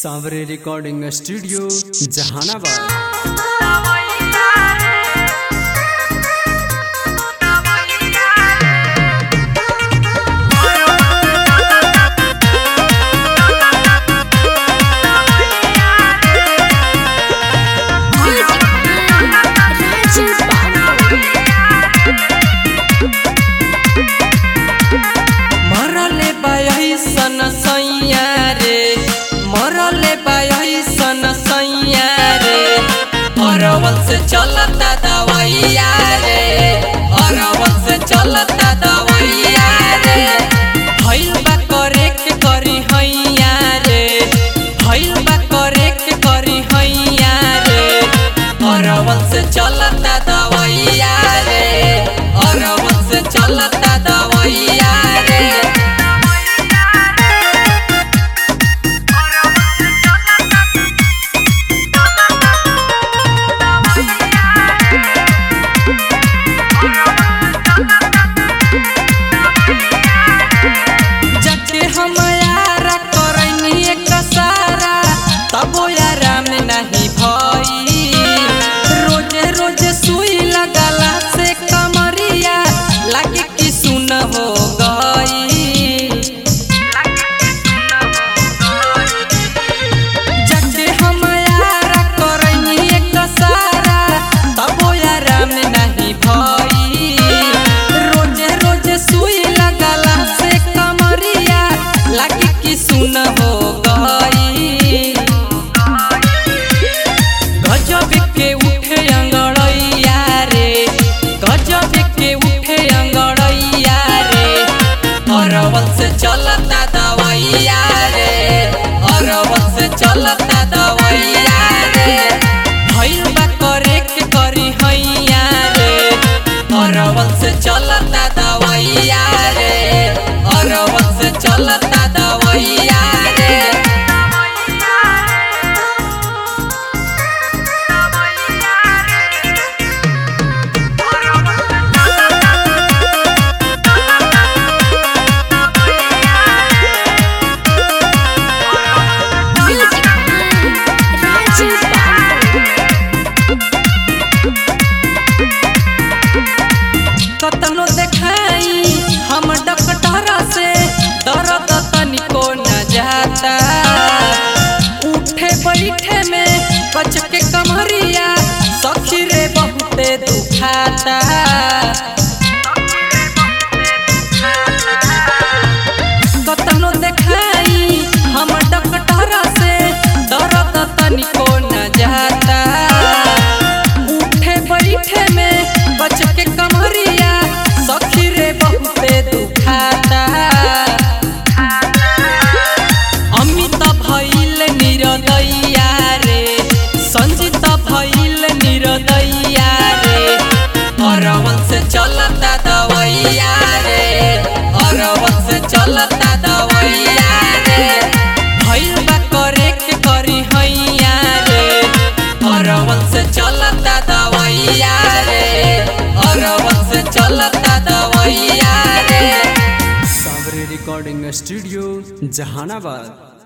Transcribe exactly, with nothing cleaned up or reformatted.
Sanwer recording studio Jehanabad. मरले by sun सैया रे मरले बाई सन सैया रे अरवल से चलता दवाइया रे अरवल से चलता दवाइया रे भइल बा करे के करी हैया रे भइल बा करे के करी हैया रे अरवल से चलता दवाइया रे अरवल से चलता दवाइया रे। जके हम यारा करनी एक सारा तबो यारा में नहीं भई रोजे रोजे सुई लगाला से कमरिया लागे कि सुन हो गई जके हम यारा करनी एक सारा तबो यारा में नहीं भई रोजे रोजे सुई लगाला से कमरिया लागे कि सुन हो गई गजब के उठे अंगड़ैया रे गजब के उठे अंगड़ैया रे अरवल से चलता दवाइया रे अरवल से चलता दवाइया रे भइल बा करे के करी हैया रे अरवल से चलता दवाइया रे अरवल से चलता दवाइया रे। कतनो देखाई हम डॉक्टर से दर्द तनिको न जाता उठे बैठे में कच के कमरिया सखी रे बहुते दुखाता कतनो देखाई हम डॉक्टर से दर्द तनिको न जाता उठे बैठे में कच के कमरिया सखी रे बहुते दुखाता अमित भइल निरदैया रे संजित भइल निरदैया रे अरवल से चलता दवाइया रे अरवल से चलता दवाइया रे भइल बा करे के करी हैया रे अरवल से चलता दवाइया रे अरवल से चलता दवाइया रे। Sanwer recording studio Jehanabad.